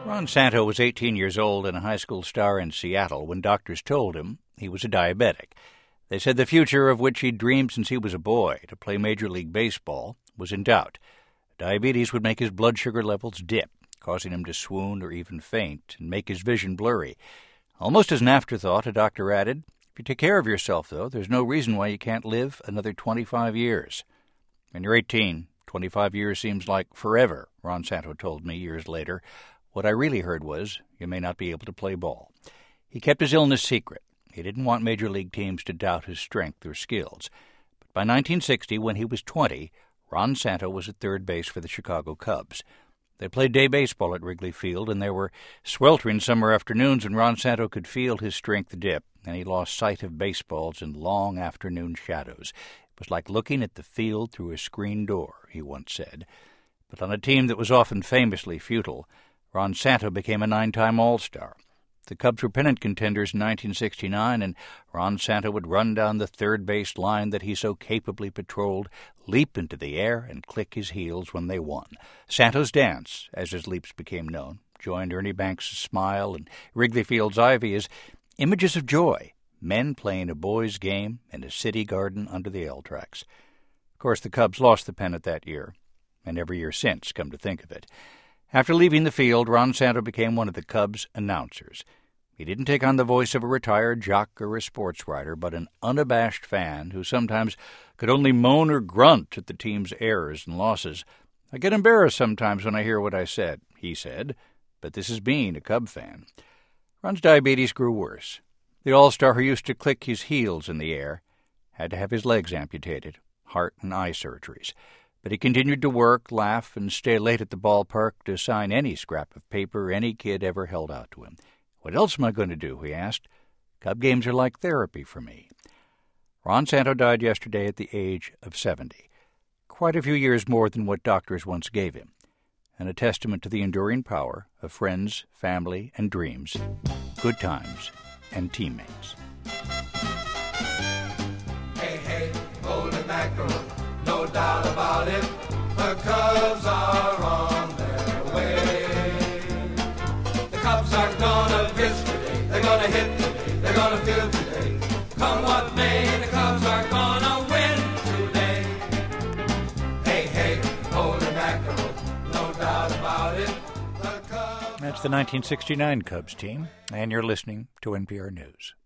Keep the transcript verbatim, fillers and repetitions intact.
Ron Santo was eighteen years old and a high school star in Seattle when doctors told him he was a diabetic. They said the future, of which he'd dreamed since he was a boy, to play Major League Baseball, was in doubt. Diabetes would make his blood sugar levels dip, causing him to swoon or even faint, and make his vision blurry. Almost as an afterthought, a doctor added, "If you take care of yourself, though, there's no reason why you can't live another twenty-five years. When you're eighteen, twenty-five years seems like forever," Ron Santo told me years later. What I really heard was, you may not be able to play ball. He kept his illness secret. He didn't want major league teams to doubt his strength or skills. But by nineteen sixty, when he was twenty, Ron Santo was at third base for the Chicago Cubs. They played day baseball at Wrigley Field, and there were sweltering summer afternoons when Ron Santo could feel his strength dip, and he lost sight of baseballs in long afternoon shadows. It was like looking at the field through a screen door, he once said. But on a team that was often famously futile, Ron Santo became a nine-time All-Star. The Cubs were pennant contenders in nineteen sixty-nine, and Ron Santo would run down the third base line that he so capably patrolled, leap into the air, and click his heels when they won. Santo's dance, as his leaps became known, joined Ernie Banks' smile and Wrigley Field's ivy as images of joy, men playing a boys' game in a city garden under the L-tracks. Of course, the Cubs lost the pennant that year, and every year since, come to think of it. After leaving the field, Ron Santo became one of the Cubs' announcers. He didn't take on the voice of a retired jock or a sports writer, but an unabashed fan who sometimes could only moan or grunt at the team's errors and losses. "I get embarrassed sometimes when I hear what I said," he said, but this is being a Cub fan. Ron's diabetes grew worse. The All-Star who used to click his heels in the air had to have his legs amputated, heart and eye surgeries. But he continued to work, laugh, and stay late at the ballpark to sign any scrap of paper any kid ever held out to him. "What else am I going to do?" he asked. "Cub games are like therapy for me." Ron Santo died yesterday at the age of seventy, quite a few years more than what doctors once gave him, and a testament to the enduring power of friends, family, and dreams, good times, and teammates. Hey, hey, holy mackerel. No doubt about it, the Cubs are on their way. The Cubs are gonna pitch today, they're gonna hit today, they're gonna field today. Come what may, the Cubs are gonna win today. Hey, hey, holy mackerel, no doubt about it, the Cubs. That's the nineteen sixty-nine Cubs team, and you're listening to N P R News.